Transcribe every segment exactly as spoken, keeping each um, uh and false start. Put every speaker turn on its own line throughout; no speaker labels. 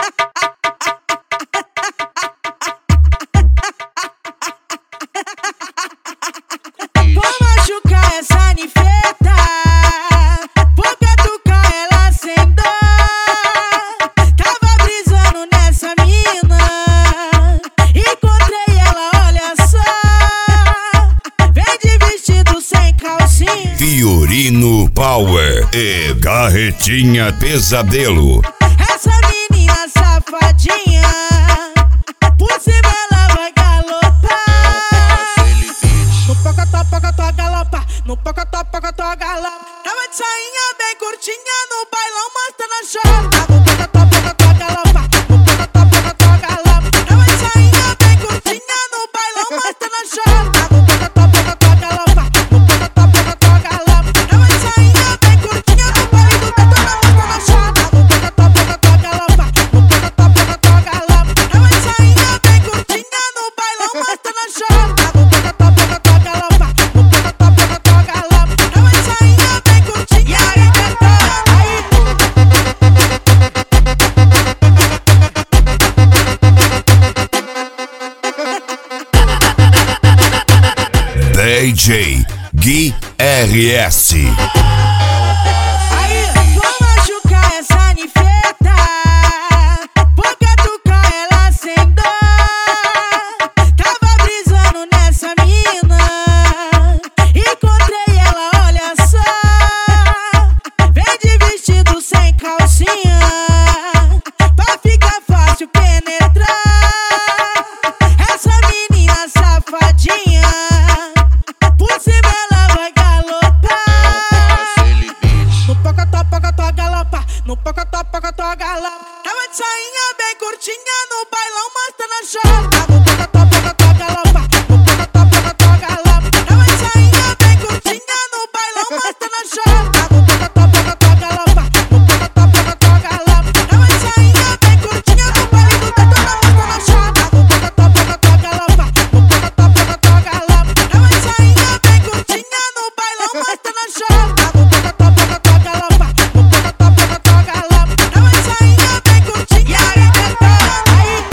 Vou machucar essa nifeta, vou catucar ela sem dó. Tava brisando nessa mina, encontrei ela, olha só. Vem de vestido sem calcinha,
Fiorino Power e Carretinha Pesadelo.
essa menina safadinha, por cima ela vai galopar. No pocotó, pocotó, galopa, no pocotó, pocotó, galopa. Tava de sainha bem curtinha, no bailão mostrando a chota. No pocotó, pocotó, galopa, no pocotó, pocotó, galopa. Tava de sainha bem curtinha, no bailão mostrando a chota. No pocotó, pocotó, galopa, no pocotó, pocotó, galopa. Tava de sainha bem curtinha, no bailão mostrando a chota. No pocotó, pocotó, galopa, no pocotó, pocotó, galopa. Tava de sainha bem curtinha, no bailão mostrando a chota. No pocotó, pocotó, galopa, no pocotó, pocotó, galopa. Tava de sainha bem curtinha. E aí, detona, aí.
D J Gui R S.
Aí, vou machucar essa nifeta, vou catucar ela sem dó. Tava brisando nessa mina, encontrei ela, olha só. Vem de vestido sem calcinha, pra ficar fácil penetrar. Essa menina safadinha, por cima ela vai galopar. No pocotó, pocotó, galopa, no pocotó, pocotó, galopa. Tava de sainha bem curtinha, no bailão mostrando a chota. No pocotó, pocotó, galopa, no pocotó, pocotó, galopa. Tava de sainha bem curtinha, no bailão mostrando a chota. No pocotó, pocotó, galopa, no pocotó, pocotó, galopa. Tava de sainha bem curtinha, no bailão mostrando a chota. No pocotó, pocotó, galopa, no pocotó, pocotó, galopa. Tava de sainha bem curtinha, no bailão mostrando a chota. No pocotó, pocotó, galopa, no pocotó, pocotó, galopa. Tava de sainha bem curtinha. E aí, detona, aí.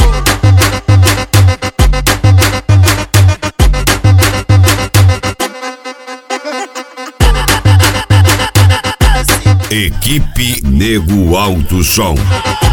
Equipe Nego Alto Som.